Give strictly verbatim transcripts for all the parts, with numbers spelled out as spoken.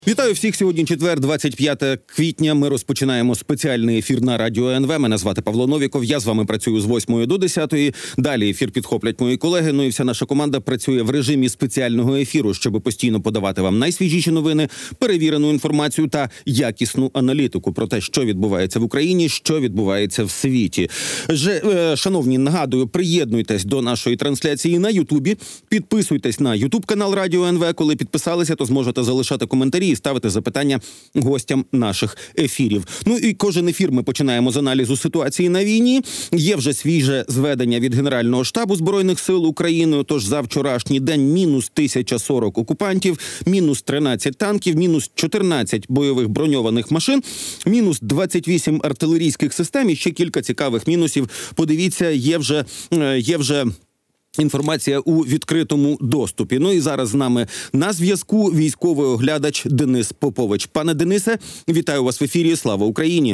Вітаю всіх! Сьогодні четвер, двадцять п'яте квітня. Ми розпочинаємо спеціальний ефір на Радіо ен ве. Мене звати Павло Новіков. Я з вами працюю з восьмої до десятої. Далі ефір підхоплять мої колеги. Ну і вся наша команда працює в режимі спеціального ефіру, щоб постійно подавати вам найсвіжіші новини, перевірену інформацію та якісну аналітику про те, що відбувається в Україні, що відбувається в світі. Же, е, шановні, нагадую, приєднуйтесь до нашої трансляції на Ютубі. Підписуйтесь на Ютуб-канал Радіо ен ве. Коли підписалися, то зможете залишати коментарі і ставити запитання гостям наших ефірів. Ну і кожен ефір ми починаємо з аналізу ситуації на війні. Є вже свіже зведення від Генерального штабу Збройних сил України. Тож за вчорашній день мінус тисяча сорок окупантів, мінус тринадцять танків, мінус чотирнадцять бойових броньованих машин, мінус двадцять вісім артилерійських систем і ще кілька цікавих мінусів. Подивіться, є вже, є вже інформація у відкритому доступі. Ну і зараз з нами на зв'язку військовий оглядач Денис Попович. Пане Денисе, вітаю вас в ефірі. Слава Україні!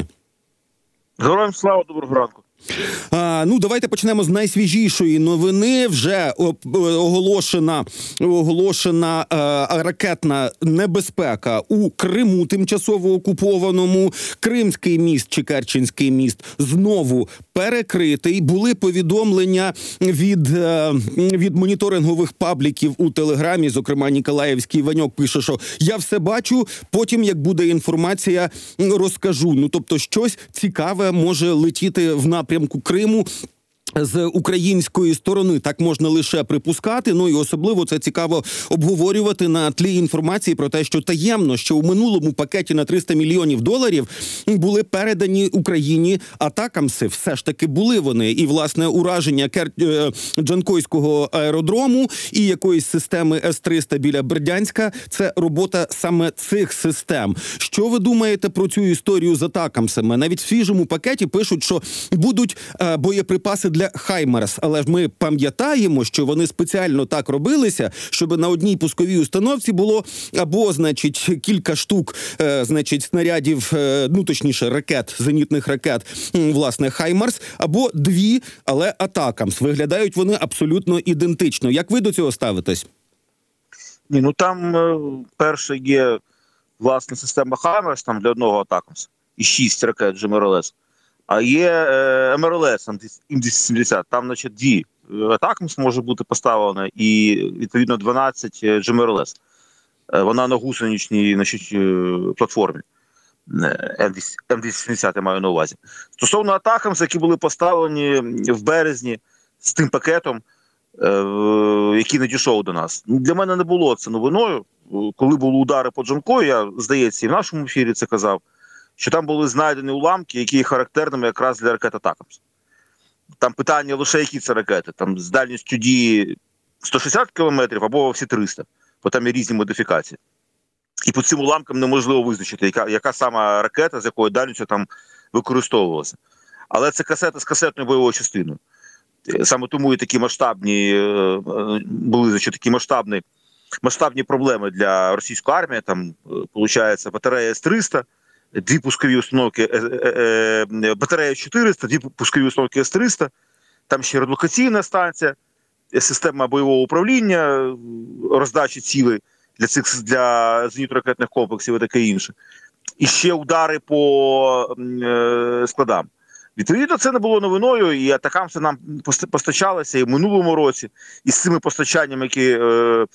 Героям слава, доброго ранку! А, ну, давайте почнемо з найсвіжішої новини. Вже оголошена, оголошена а, ракетна небезпека у Криму, тимчасово окупованому. Кримський міст чи Керченський міст знову перекритий. Були повідомлення від, від моніторингових пабліків у Телеграмі, зокрема Ніколаївський Ваньок пише, що я все бачу, потім, як буде інформація, розкажу. Ну, тобто, щось цікаве може летіти в напрямку Криму з української сторони. Так можна лише припускати, ну і особливо це цікаво обговорювати на тлі інформації про те, що таємно, що у минулому пакеті на триста мільйонів доларів були передані Україні атакамси. Все ж таки були вони. І, власне, ураження Кер... Джанкойського аеродрому і якоїсь системи ес триста біля Бердянська – це робота саме цих систем. Що ви думаєте про цю історію з атакамсами? Навіть в свіжому пакеті пишуть, що будуть е, боєприпаси для Хаймарс, але ж ми пам'ятаємо, що вони спеціально так робилися, щоб на одній пусковій установці було або, значить, кілька штук, е, значить, снарядів, е, ну, точніше, ракет, зенітних ракет, власне, Хаймарс, або дві, але атакамс. Виглядають вони абсолютно ідентично. Як ви до цього ставитесь? Ні, ну там е, перше є, власне, система Хаймарс, там для одного атакамс, і шість ракет джі ем ар ел ес. А є е, ем ар ел ес, ем десять сімдесят, там, значить, дві атакамс може бути поставлено і, відповідно, дванадцять джі ем ар ел ес. Е, вона на гусеничній, значить, платформі. ем десять сімдесят я маю на увазі. Стосовно атакамс, які були поставлені в березні з тим пакетом, е, який надійшов до нас. Для мене не було це новиною. Коли були удари по Джанкою, я, здається, і в нашому ефірі це казав, що там були знайдені уламки, які є характерними якраз для ракет атакамс. Там питання лише, які це ракети. Там з дальністю дії сто шістдесят кілометрів або всі триста, бо там є різні модифікації. І по цим уламкам неможливо визначити, яка, яка сама ракета, з якою дальністю там використовувалася. Але це касета з касетною бойовою частиною. Саме тому і такі масштабні, були, значить, такі масштабні, масштабні проблеми для російської армії. Там, виходить, батарея ес триста, дві пускові установки, е, е, е, батарея чотириста, дві пускові установки ес триста, там ще редлокаційна станція, система бойового управління, роздачі цілей для цих для зенітно-ракетних комплексів і таке інше. І ще удари по е, складам. Відповідно, це не було новиною, і атакамси нам постачалися і в минулому році, і з цими постачаннями, які е,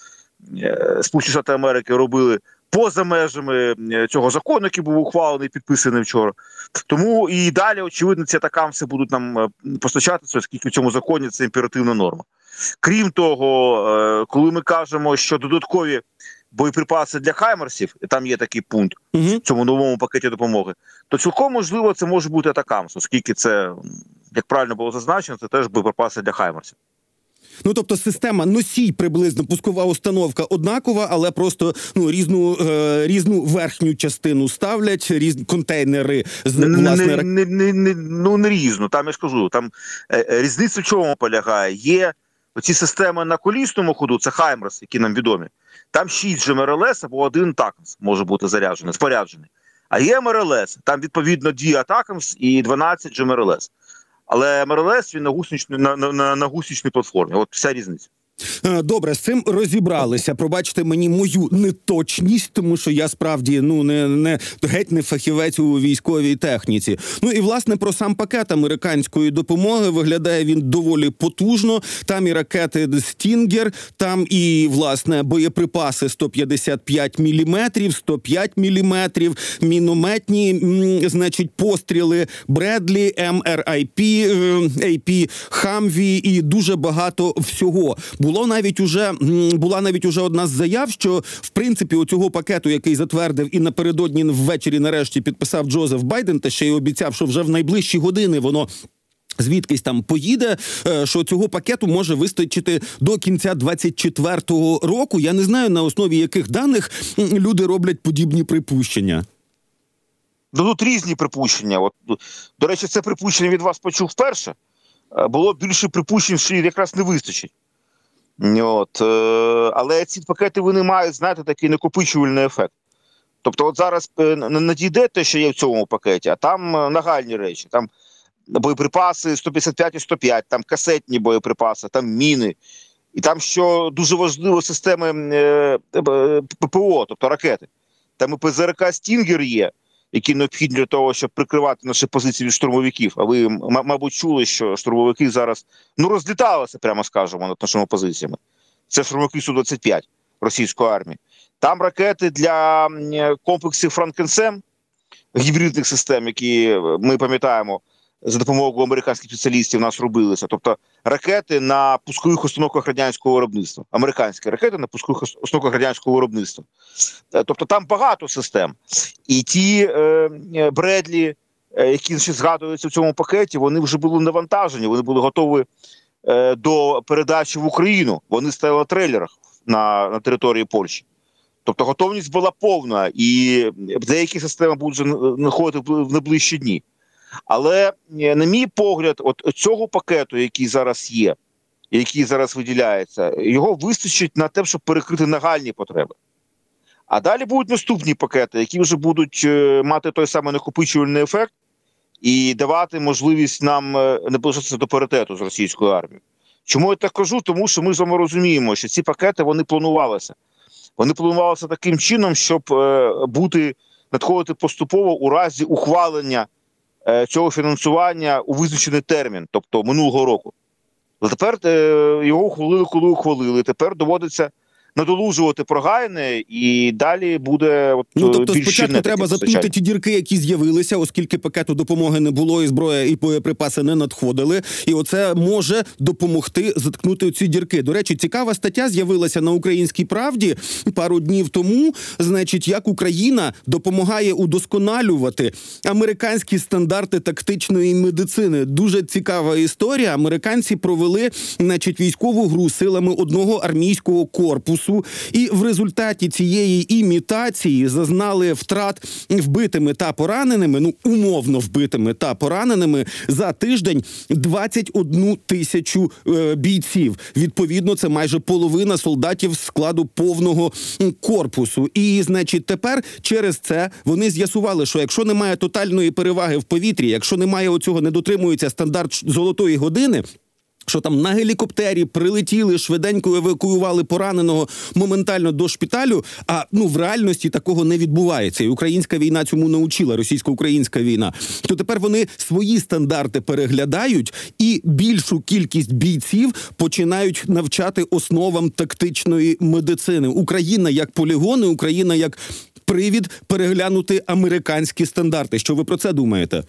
е, Сполучені Штати Америки робили поза межами цього закону, який був ухвалений, підписаний вчора. Тому і далі, очевидно, ці атакамси будуть нам постачатися, оскільки в цьому законі це імперативна норма. Крім того, коли ми кажемо, що додаткові боєприпаси для Хаймарсів, там є такий пункт в цьому новому пакеті допомоги, то цілком можливо це може бути атакамс, оскільки це, як правильно було зазначено, це теж боєприпаси для Хаймарсів. Ну, тобто система носій приблизно, пускова установка однакова, але просто ну, різну, е, різну верхню частину ставлять, різні контейнери з власне... Не, не, не, не, ну, не різну, там я скажу, там е, різниця в чому полягає. Є оці системи на колісному ходу, це Хаймарс, які нам відомі. Там шість джі ем ар ел ес або один атакамс може бути заряджений, споряджений. А є ем ар ел ес, там відповідно дві атакамс і дванадцять джі ем ар ел ес. Але ем ар ел ес він на гусеничній, на, на, на гусеничній платформі. От вся різниця. Добре, з цим розібралися. Пробачте мені мою неточність, тому що я справді ну не, не геть не фахівець у військовій техніці. Ну і власне про сам пакет американської допомоги. Виглядає він доволі потужно. Там і ракети «Стінгер», там і власне боєприпаси сто п'ятдесят п'ять міліметрів, сто п'ять міліметрів, мінометні, м, значить, постріли «Бредлі», ем ар ай пі, ей пі «Хамві» і дуже багато всього. Було навіть уже була навіть уже одна з заяв, що в принципі у цього пакету, який затвердив і напередодні ввечері нарешті підписав Джозеф Байден, та ще й обіцяв, що вже в найближчі години воно звідкись там поїде, що цього пакету може вистачити до кінця двадцять четвертого року. Я не знаю, на основі яких даних люди роблять подібні припущення. Ну, тут різні припущення. От, до речі, це припущення від вас почув вперше. Було більше припущень, що якраз не вистачить. От, е, але ці пакети вони мають, знаєте, такий накопичувальний ефект. Тобто от зараз е, надійде те, що є в цьому пакеті, а там е, нагальні речі. Там боєприпаси сто п'ятдесят п'ять і сто п'ять, там касетні боєприпаси, там міни. І там, що дуже важливо, системи е, е, ППО, тобто ракети. Там і пе зе ер ка «Стінгер» є, які необхідні для того, щоб прикривати наші позиції від штурмовиків. А ви, мабуть, чули, що штурмовики зараз ну розліталися, прямо скажемо, над нашими позиціями. Це штурмовики Су двадцять п'ять російської армії. Там ракети для комплексів «Франкенсем», гібридних систем, які ми пам'ятаємо, за допомогою американських спеціалістів у нас робилися. Тобто ракети на пускових установках радянського виробництва. Американські ракети на пускових установках радянського виробництва. Тобто там багато систем. І ті е, «Бредлі», е, які ще згадуються в цьому пакеті, вони вже були навантажені, вони були готові е, до передачі в Україну. Вони стояли на трейлерах на, на території Польщі. Тобто готовність була повна, і деякі системи будуть вже знаходити в найближчі дні. Але, на мій погляд, от цього пакету, який зараз є, який зараз виділяється, його вистачить на те, щоб перекрити нагальні потреби. А далі будуть наступні пакети, які вже будуть мати той самий накопичувальний ефект і давати можливість нам не залишитися до паритету з російською армією. Чому я так кажу? Тому що ми з вами розуміємо, що ці пакети, вони планувалися. Вони планувалися таким чином, щоб бути, надходити поступово у разі ухвалення цього фінансування у визначений термін, тобто минулого року. Але тепер е, його ухвалили, коли ухвалили. Тепер доводиться надолужувати прогаяне, і далі буде от, ну, тобто більш спочатку треба заткнути ті дірки, які з'явилися, оскільки пакету допомоги не було, і зброя, і боєприпаси не надходили. І оце може допомогти заткнути ці дірки. До речі, цікава стаття з'явилася на «Українській правді» пару днів тому, значить, як Україна допомагає удосконалювати американські стандарти тактичної медицини. Дуже цікава історія. Американці провели, значить, військову гру силами одного армійського корпусу, і в результаті цієї імітації зазнали втрат вбитими та пораненими, ну, умовно вбитими та пораненими за тиждень двадцять одну тисячу е, бійців. Відповідно, це майже половина солдатів складу повного корпусу. І, значить, тепер через це вони з'ясували, що якщо немає тотальної переваги в повітрі, якщо немає оцього, не дотримується стандарт золотої години, що там на гелікоптері прилетіли, швиденько евакуювали пораненого моментально до шпиталю, а ну в реальності такого не відбувається. І українська війна цьому научила, російсько-українська війна. То тепер вони свої стандарти переглядають і більшу кількість бійців починають навчати основам тактичної медицини. Україна як полігони, Україна як привід переглянути американські стандарти. Що ви про це думаєте?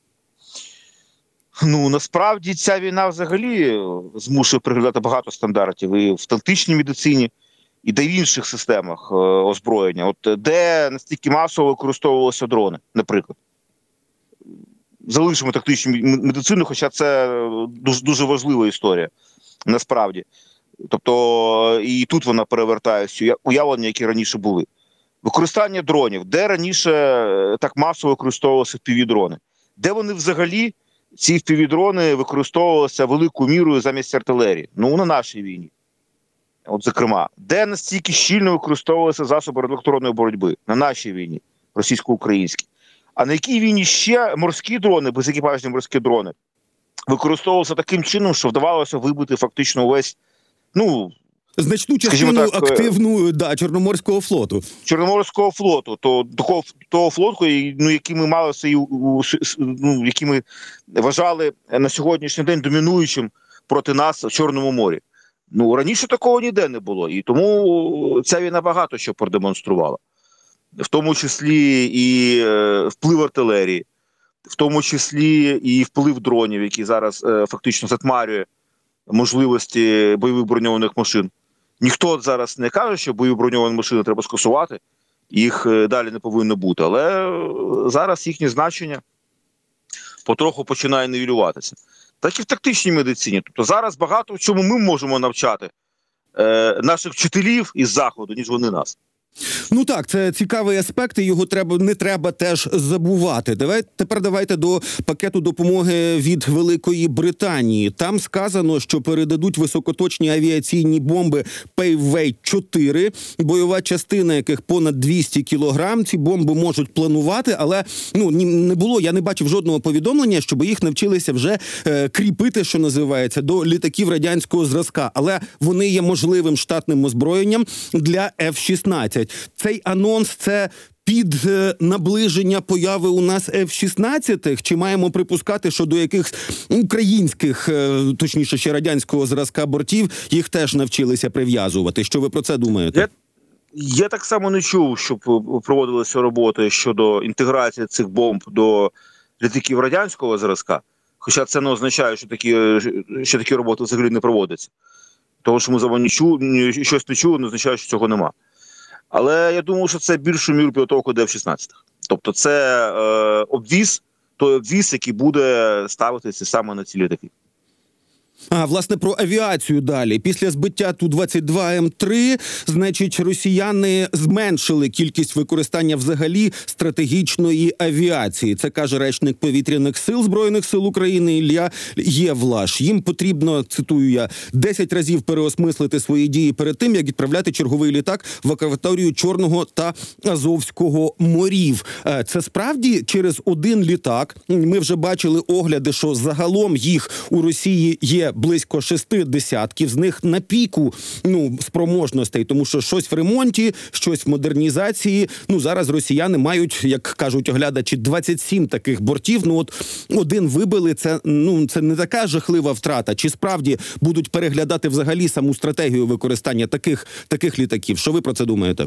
Ну, насправді ця війна взагалі змушує переглядати багато стандартів і в тактичній медицині, і де в інших системах е, озброєння. От де настільки масово використовувалися дрони, наприклад. Залишимо тактичну медицину, хоча це дуже, дуже важлива історія, насправді. Тобто і тут вона перевертає всі уявлення, які раніше були. Використання дронів. Де раніше так масово використовувалися еф пі ві-дрони? Де вони взагалі, ці еф пі ві-дрони, використовувалися великою мірою замість артилерії? Ну, на нашій війні. От, зокрема. Де настільки щільно використовувалися засоби електронної боротьби? На нашій війні, російсько-українській. А на якій війні ще морські дрони, безекіпажні морські дрони, використовувалися таким чином, що вдавалося вибити фактично увесь, ну, Значну Скажімо частину так, активну да, Чорноморського флоту. Чорноморського флоту, то того, того флоту, ну, який ми мали свої, ну, які ми вважали на сьогоднішній день домінуючим проти нас в Чорному морі. Ну, раніше такого ніде не було, і тому ця війна багато що продемонструвала. В тому числі і е, вплив артилерії, в тому числі і вплив дронів, який зараз е, фактично затмарює можливості бойових броньованих машин. Ніхто зараз не каже, що бойові броньовані машини треба скасувати, їх е, далі не повинно бути, але зараз їхнє значення потроху починає нівелюватися. Так і в тактичній медицині. Тобто зараз багато в чому ми можемо навчати е, наших вчителів із Заходу, ніж вони нас. Ну так, це цікавий аспект, і його треба не треба теж забувати. Давай тепер давайте до пакету допомоги від Великої Британії. Там сказано, що передадуть високоточні авіаційні бомби Payvey чотири, бойова частина яких понад двісті кілограм. Ці бомби можуть планувати, але ну не було. Я не бачив жодного повідомлення, щоб їх навчилися вже е, кріпити, що називається, до літаків радянського зразка. Але вони є можливим штатним озброєнням для еф шістнадцять. Цей анонс – це під е, наближення появи у нас еф шістнадцять? Чи маємо припускати, що до якихось українських, е, точніше ще радянського зразка бортів, їх теж навчилися прив'язувати? Що ви про це думаєте? Я, я так само не чув, щоб проводилися роботи щодо інтеграції цих бомб до літаків радянського зразка. Хоча це не означає, що такі, що такі роботи взагалі не проводяться. Тому що ми за вами чу, щось не чули, не означає, що цього нема. Але я думаю, що це більшу міру підготовки до еф шістнадцять. Тобто це е, обвіз, той обвіз, який буде ставитися саме на ці літаки. А, власне, про авіацію далі. Після збиття Ту двадцять два Ем три, значить, росіяни зменшили кількість використання взагалі стратегічної авіації. Це каже речник повітряних сил Збройних сил України Ілля Євлаш. Їм потрібно, цитую я, десять разів переосмислити свої дії перед тим, як відправляти черговий літак в акваторію Чорного та Азовського морів. Це справді через один літак. Ми вже бачили огляди, що загалом їх у Росії є близько шести десятків, з них на піку, ну, спроможностей, тому що щось в ремонті, щось в модернізації. Ну, зараз росіяни мають, як кажуть оглядачі, двадцять сім таких бортів. Ну, от один вибили, це, ну, це не така жахлива втрата. Чи справді будуть переглядати взагалі саму стратегію використання таких, таких літаків? Що ви про це думаєте?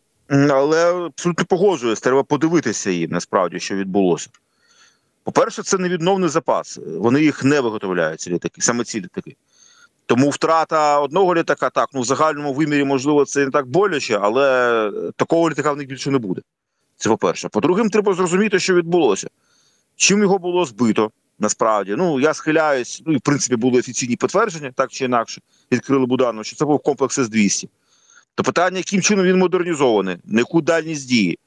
Але абсолютно погоджуюсь, треба подивитися їм, насправді, що відбулося. По-перше, це невідновний запас. Вони їх не виготовляють, ці літаки, саме ці літаки. Тому втрата одного літака, так, ну в загальному вимірі, можливо, це не так боляче, але такого літака в них більше не буде. Це по-перше. По-друге, треба зрозуміти, що відбулося. Чим його було збито, насправді. Ну, я схиляюсь, ну і в принципі були офіційні підтвердження, так чи інакше, відкрили Буданова, що це був комплекс С двісті. То питання, яким чином він модернізований, на яку дальність дії,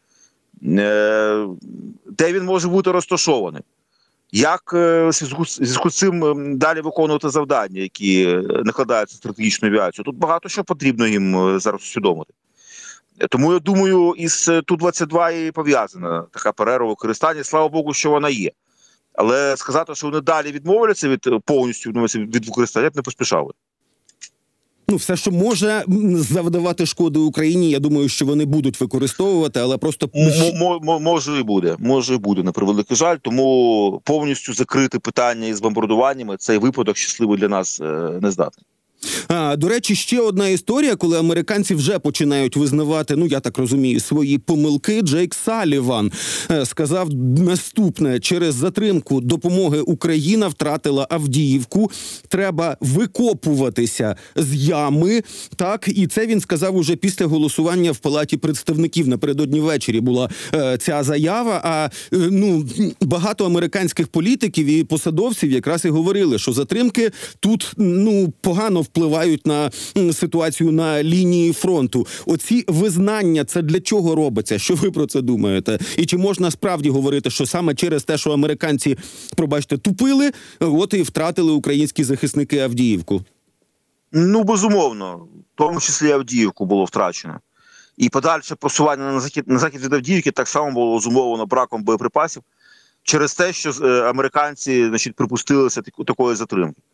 де він може бути розташований, як в зв'язку з цим далі виконувати завдання, які накладаються в стратегічну авіацію. Тут багато що потрібно їм зараз усвідомити. Тому, я думаю, із Ту двадцять два і пов'язана така перерва використання. Слава Богу, що вона є. Але сказати, що вони далі відмовляться від повністю від використання, я б не поспішав. Ну, все, що може завдавати шкоди Україні, я думаю, що вони будуть використовувати, але просто... М- м- може і буде, може і буде, на превеликий жаль, тому повністю закрити питання із бомбардуваннями, цей випадок щасливий для нас не здатний. А, до речі, ще одна історія, коли американці вже починають визнавати, ну, я так розумію, свої помилки. Джейк Салліван е, сказав наступне: через затримку допомоги Україна втратила Авдіївку, треба викопуватися з ями, так, і це він сказав уже після голосування в Палаті представників. Напередодні ввечері була е, ця заява, а е, ну, багато американських політиків і посадовців якраз і говорили, що затримки тут, ну, погано впливають на ситуацію на лінії фронту. Оці визнання, це для чого робиться? Що ви про це думаєте? І чи можна справді говорити, що саме через те, що американці, пробачте, тупили, от і втратили українські захисники Авдіївку? Ну, безумовно. В тому числі Авдіївку було втрачено. І подальше просування на захід, на захід від Авдіївки так само було зумовлено браком боєприпасів через те, що американці, значить, припустилися такої затримки.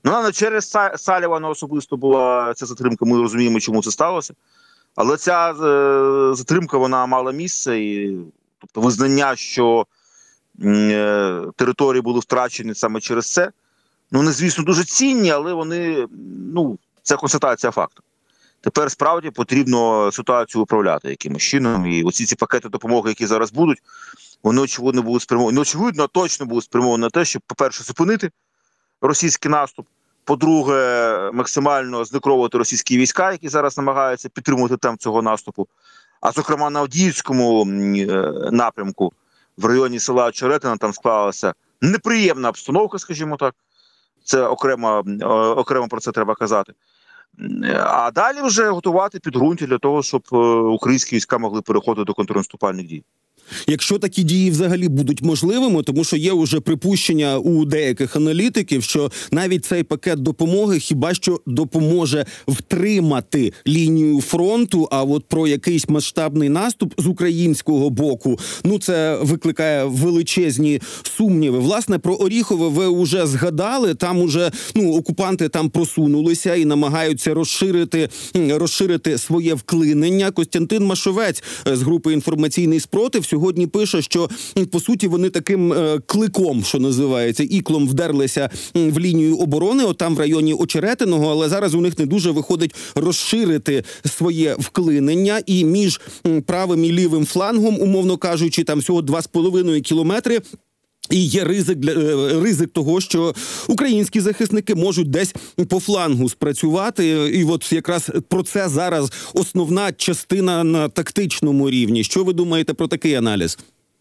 Ну, не через Са- Салівана особисто була ця затримка, ми розуміємо, чому це сталося. Але ця е, затримка, вона мала місце, і тобто визнання, що е, території були втрачені саме через це, ну, вони, звісно, дуже цінні, але вони, ну, це констатація факту. Тепер справді потрібно ситуацію управляти якимось чином, і оці ці пакети допомоги, які зараз будуть, вони очевидно будуть спрямовані, не очевидно, а точно будуть спрямовані на те, щоб, по-перше, зупинити російський наступ, по-друге, максимально знекровувати російські війська, які зараз намагаються підтримувати темп цього наступу, а зокрема на Авдіївському напрямку, в районі села Очеретине, там склалася неприємна обстановка, скажімо так, це окремо, окремо про це треба казати. А далі вже готувати підґрунтя для того, щоб українські війська могли переходити до контрнаступальних дій. Якщо такі дії взагалі будуть можливими, тому що є уже припущення у деяких аналітиків, що навіть цей пакет допомоги хіба що допоможе втримати лінію фронту, а от про якийсь масштабний наступ з українського боку, ну це викликає величезні сумніви. Власне, про Оріхове ви вже згадали, там уже, ну, окупанти там просунулися і намагаються розширити, розширити своє вклинення. Костянтин Машовець з групи «Інформаційний спротив» сьогодні пише, що, по суті, вони таким е, кликом, що називається, іклом вдерлися в лінію оборони, отам в районі Очеретиного, але зараз у них не дуже виходить розширити своє вклинення, і між правим і лівим флангом, умовно кажучи, там всього два з половиною кілометри, і є ризик, для, ризик того, що українські захисники можуть десь по флангу спрацювати. І от якраз про це зараз основна частина на тактичному рівні. Що ви думаєте про такий аналіз?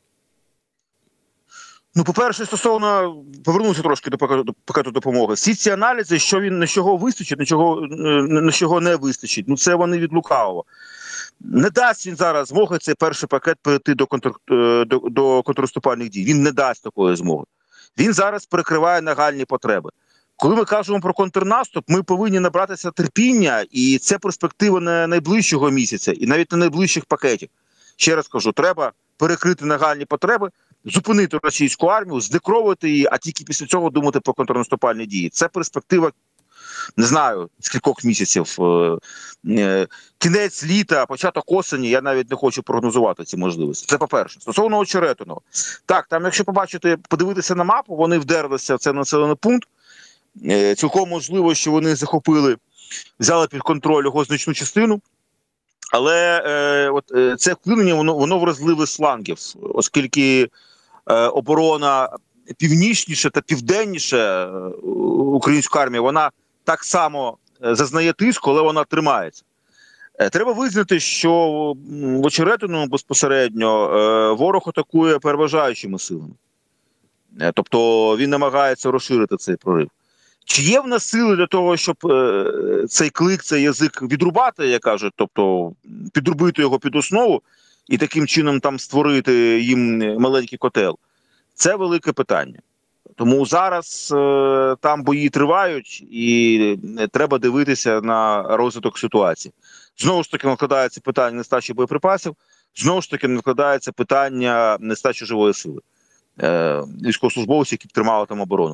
Ну, по-перше, стосовно, повернуся трошки до пакету, до пакету допомоги. Всі ці аналізи, що він, на чого вистачить, на чого, на чого не вистачить, ну це вони від лукавого. Не дасть він зараз змоги цей перший пакет перейти до, контр... до, до контрнаступальних дій. Він не дасть такої змоги. Він зараз перекриває нагальні потреби. Коли ми кажемо про контрнаступ, ми повинні набратися терпіння, і це перспектива не найближчого місяця, і навіть не найближчих пакетів. Ще раз кажу, треба перекрити нагальні потреби, зупинити російську армію, здекровувати її, а тільки після цього думати про контрнаступальні дії. Це перспектива, не знаю, з кількох місяців. Кінець літа, початок осені, я навіть не хочу прогнозувати ці можливості. Це по-перше. Стосовно Очеретиного. Так, там, якщо побачити, подивитися на мапу, вони вдерлися в цей населений пункт. Цілком можливо, що вони захопили, взяли під контроль його значну частину. Але е, от, е, це вклинення, воно, воно вразливе з флангів, оскільки е, оборона північніше та південніше е, української армії, вона так само зазнає тиску, але вона тримається. Е, треба визнати, що в Очеретиному безпосередньо е, ворог атакує переважаючими силами. Е, тобто він намагається розширити цей прорив. Чи є в нас сили для того, щоб е, цей клик, цей язик відрубати, як кажуть, тобто підрубити його під основу і таким чином там створити їм маленький котел? Це велике питання. Тому зараз е, там бої тривають і треба дивитися на розвиток ситуації. Знову ж таки накладається питання нестачі боєприпасів, знову ж таки накладається питання нестачі живої сили. Е, військовослужбовців, які тримали там оборону.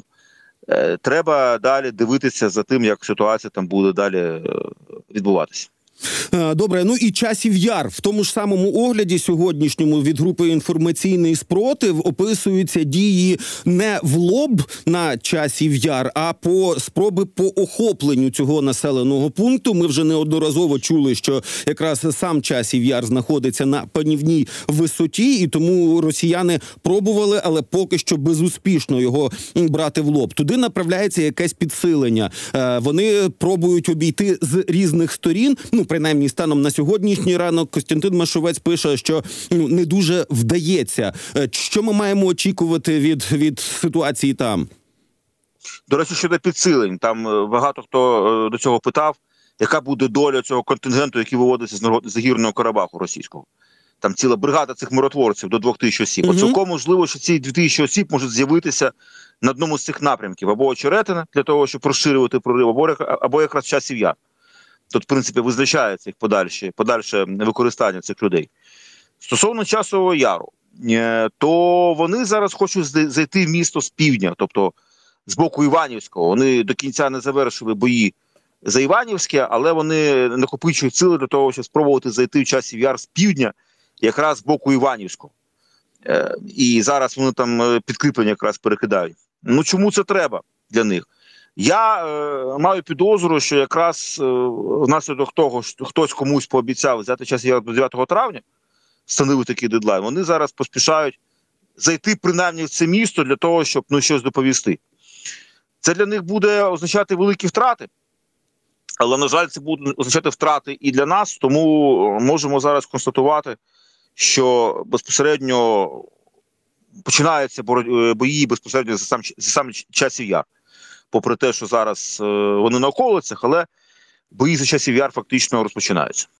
Треба далі дивитися за тим, як ситуація там буде далі відбуватися. Добре, ну і Часів Яр. В тому ж самому огляді сьогоднішньому від групи «Інформаційний спротив» описуються дії не в лоб на Часів Яр, а по спроби по охопленню цього населеного пункту. Ми вже неодноразово чули, що якраз сам Часів Яр знаходиться на панівній висоті, і тому росіяни пробували, але поки що безуспішно його брати в лоб. Туди направляється якесь підсилення. Вони пробують обійти з різних сторін, ну, принаймні, станом на сьогоднішній ранок Костянтин Машовець пише, що ну, не дуже вдається. Що ми маємо очікувати від, від ситуації там? До речі, щодо підсилень. Там багато хто до цього питав, яка буде доля цього контингенту, який виводиться з Нагірного Карабаху російського. Там ціла бригада цих миротворців до двох тисяч осіб. Угу. Цілком можливо, що ці дві тисячі осіб можуть з'явитися на одному з цих напрямків. Або Очеретине, для того, щоб розширювати прорив, або, або якраз Часів Яр. Тут, в принципі, визначається їх подальше, подальше використання цих людей. Стосовно Часового Яру, то вони зараз хочуть зайти в місто з півдня, тобто з боку Іванівського. Вони до кінця не завершили бої за Іванівське, але вони накопичують сили для того, щоб спробувати зайти в Часів Яр з півдня, якраз з боку Іванівського. Е, і зараз вони там підкріплення якраз перекидають. Ну чому це треба для них? Я е, маю підозру, що якраз е, внаслідок того, що хтось комусь пообіцяв взяти Часів Яр до дев'ятого травня, встановив такий дедлайн, вони зараз поспішають зайти принаймні в це місто для того, щоб ну, щось доповісти. Це для них буде означати великі втрати, але, на жаль, це буде означати втрати і для нас, тому можемо зараз констатувати, що безпосередньо починаються бої безпосередньо за сам, за сам Часів Яр. Попри те, що зараз е, вони на околицях, але бої за Часів Яр фактично розпочинаються.